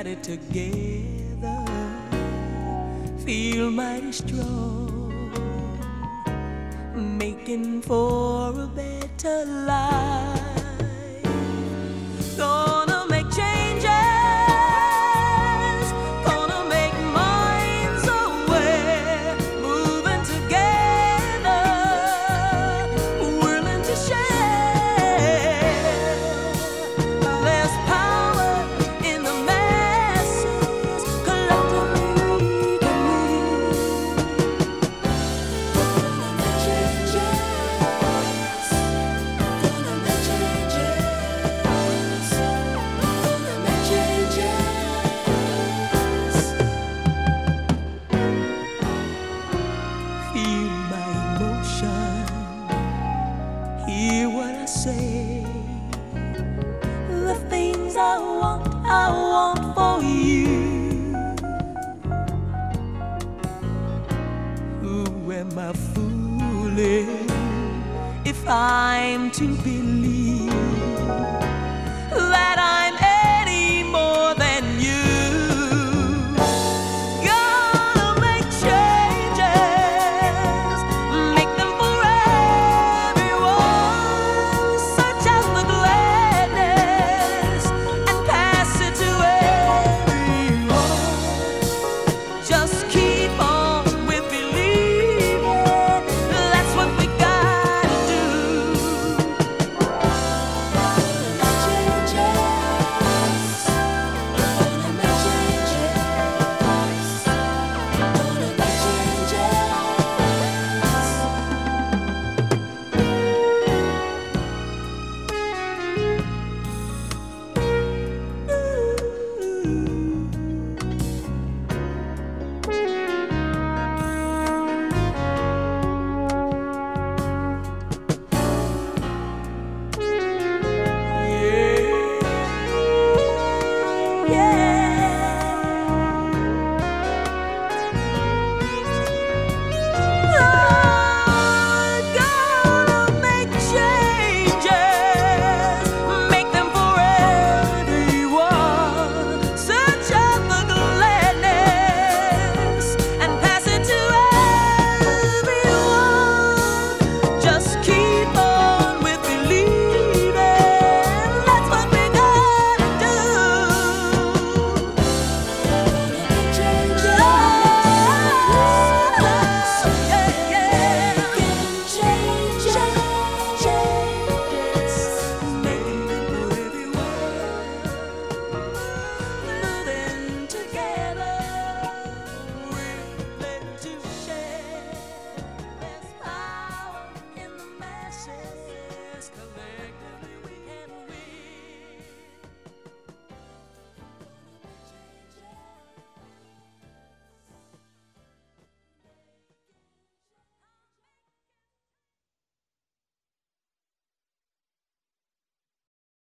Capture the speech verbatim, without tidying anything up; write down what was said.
got it together, feel mighty strong, making for a better life. Gonna make changes, gonna make minds aware, moving together, willing to share. There's power in the masses, collectively we can lead. Gonna make changes, gonna make changes, gonna make changes. Feel my emotion, hear what I say. The things I want, I want for you. Who am I fooling if I'm to believe